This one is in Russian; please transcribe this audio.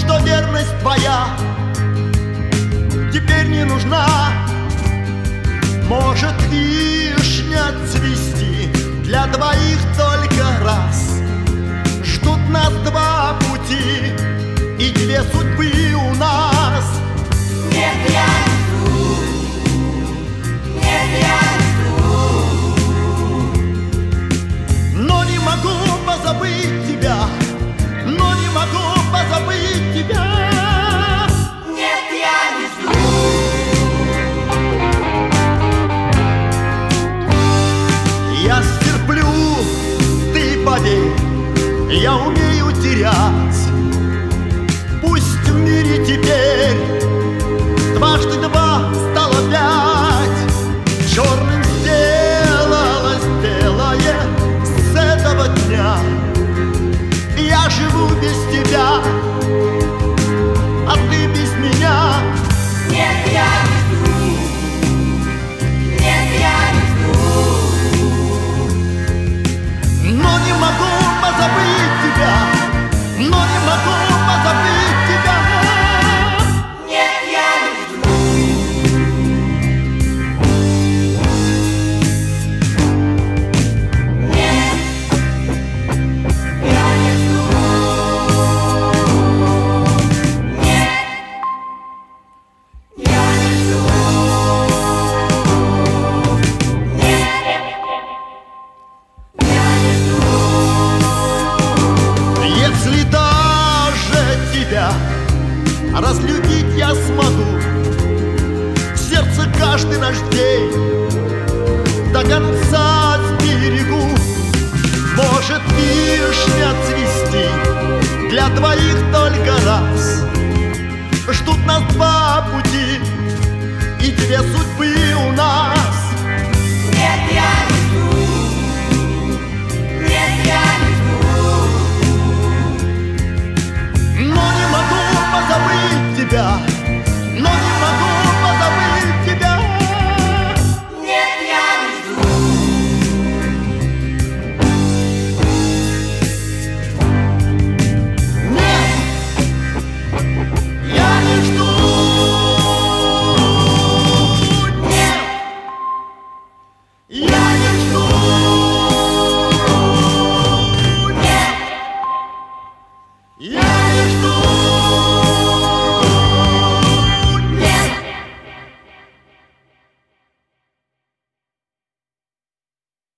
что верность твоя теперь не нужна. Может вишня цвести для двоих только раз. Ждут нас два пути и две судьбы у нас. Нет, я не жду, нет, я не жду. Но не могу позабыть тебя, но не могу позабыть тебя. Нет, я не жду. Я стерплю, ты поверь, я умею терять. Пусть в мире теперь дважды два стало пять. Черным сделалось белое с этого дня. Я живу без тебя, а ты без меня. Нет, я не жду, нет, я не жду. Но не могу позабыть тебя, но не могу позабыть тебя. Нет, я не жду. Нет, я не жду. Нет, я не жду. Нет, я не жду. Если даже тебя разлюбить я смогу, в сердце каждый наш день до конца сберегу. Может вишня цвести для двоих только раз. Ждут нас два пути и две судьбы у нас.